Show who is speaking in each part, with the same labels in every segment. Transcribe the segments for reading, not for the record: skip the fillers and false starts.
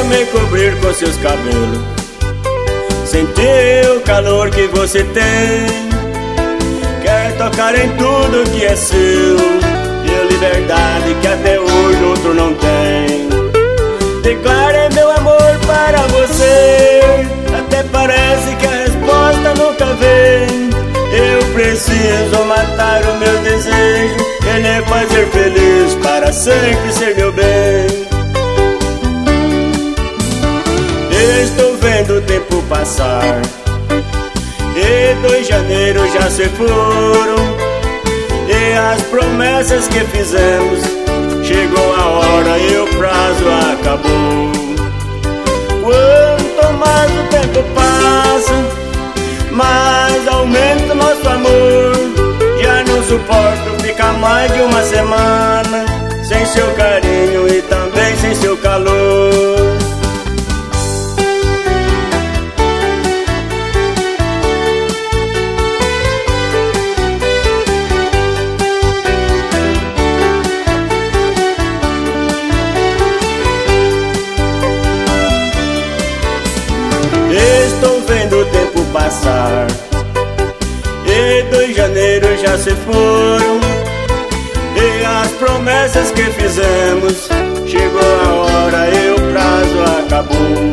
Speaker 1: me cobrir com seus cabelos, sentir o calor que você tem. Quer tocar em tudo que é seu, deu liberdade que até hoje outro não tem. Declarei meu amor para você, até parece que a resposta nunca vem. Eu preciso matar o meu desejo, querer fazer feliz para sempre ser meu bem. Estou vendo o tempo passar e 2 de janeiro já se foram, e as promessas que fizemos, chegou a hora e o prazo acabou. Quanto mais o tempo passa, mais aumenta o nosso amor. Já não suporto ficar mais de uma semana sem seu carinho e também sem seu calor. Estou vendo o tempo passar e 2 de janeiro já se foram, e as promessas que fizemos, chegou a hora e o prazo acabou.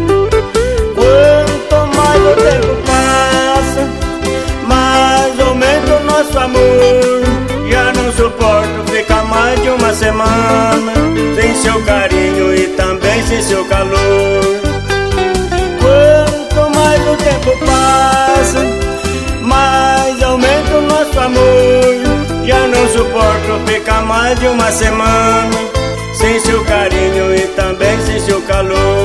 Speaker 1: Quanto mais o tempo passa, mais aumenta o nosso amor. Já não suporto ficar mais de uma semana sem seu carinho e também sem seu calor. Quanto mais o tempo passa, mais aumenta o nosso amor. Já não suporto ficar mais de uma semana sem seu carinho e também sem seu calor.